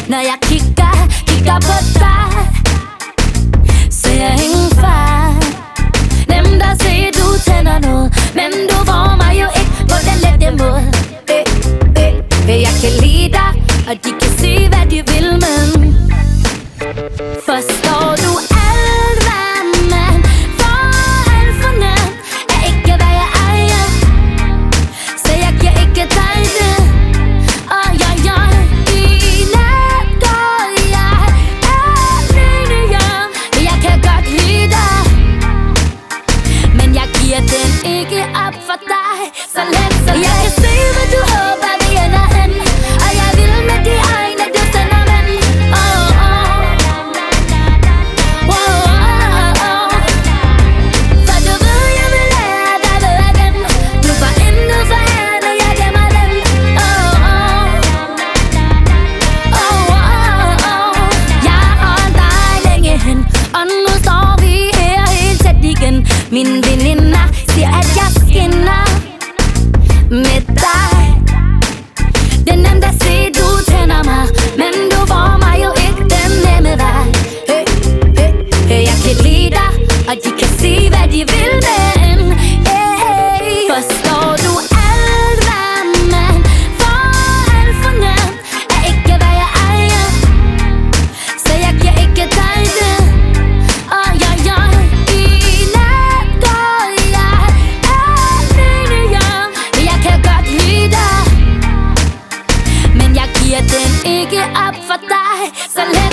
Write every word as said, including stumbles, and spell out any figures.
når jeg kigger, kigger på dig, ser jeg ingen fejl. Nemt at se, du tænder noget, men du får mig jo ikke på den lette måde. eh, eh, eh, Jeg kan lide dig, og de kan se hvad de vil, men forstår du alt hvad man får alt for nemt, er ikke hvad jeg ejer, så jeg giver ikke dig det. Og jeg, jeg, i nat går jeg alene hjem. Jeg kan godt lide dig, men jeg giver den ikke op for dig. Så let, så let. Jeg kan se hvad du håber vi ender hen, og jeg vil med de egne du sender men. Oh, oh. Wow, oh, oh. For du ved jeg vil lære dig ved igen. Du får intet for her når jeg gemmer den. Oh, oh. Oh, oh, oh. Jeg har dig længe hen, og nu står vi her helt tæt igen. Mine veninder siger at jeg skinner med dig. Det er nemt at se du tænder mig, men du får mig jo ikke den nemme vej. hey, hey, hey, Jeg kan lide dig, og de kan se hvad de vil, men hey, forstår du alt hvad man får alt for nemt, er ikke hvad jeg ejer, så jeg giver ikke dig det. Og jeg, jeg, i nat går jeg alene hjem. Jeg kan godt lide dig, men jeg giver den ikke op for dig. Så lad